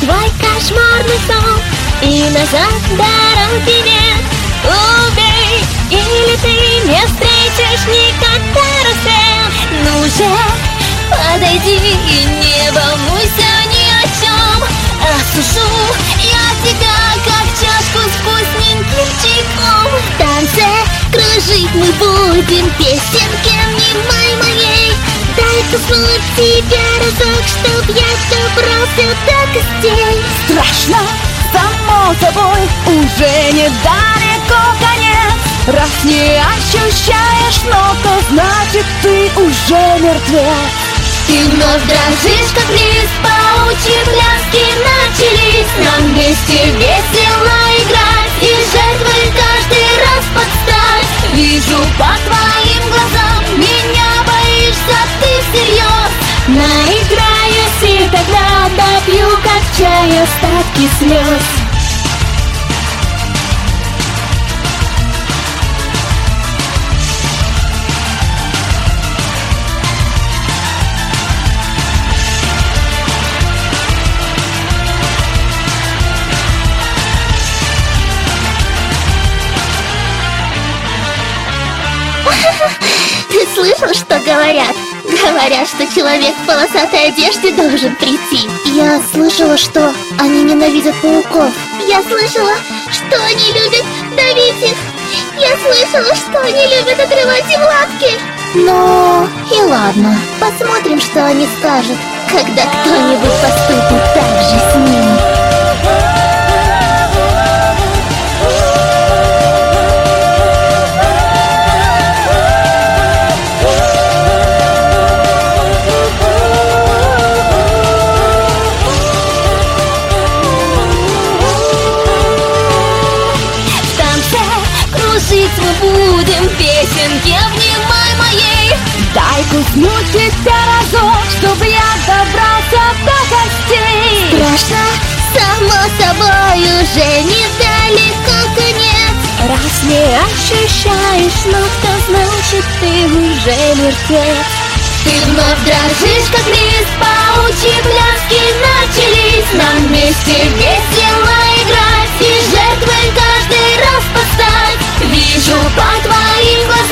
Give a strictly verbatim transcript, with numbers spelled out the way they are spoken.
свой кошмарный сон, и назад дороги нет. Убей, или ты не встретишь никогда рассвет. Ну же, подойди и не волнуйся ни о чем. Осушу я тебя, как чашку с вкусненьким чайком. В танце кружить мы будем, песенки внимай моей. Дай коснуть тебя разок, чтоб я добрался до костей. Страшно, само собой, уже недалеко конец. Раз не ощущаешь, но то значит ты уже мертвец. Ты вновь дрожишь, как лист, паучьи пляски начались. Нам вместе весело играть, и жертвы каждый раз подстать. Вижу по твоим глазам, меня боишься ты всерьез. Наиграюсь и тогда допью, как чай, остатки слез. Ты слышал, что говорят? Говорят, что человек в полосатой одежде должен прийти. Я слышала, что они ненавидят пауков. Я слышала, что они любят давить их. Я слышала, что они любят отрывать им лапки. Ну, и ладно. Посмотрим, что они скажут, когда кто-нибудь поступит так же с ними. Жить мы будем, песенки внимай моей. Дай куснуть тебя разок, чтобы я добрался до костей. Страшно, само собой, уже недалеко конец. Раз не ощущаешь, но то значит ты уже мертвец. Ты вновь дрожишь, как лист, паучьи пляски начались. Нам вместе весело играть, и жертвой каждый раз подстать. Вижу по твоим глазам,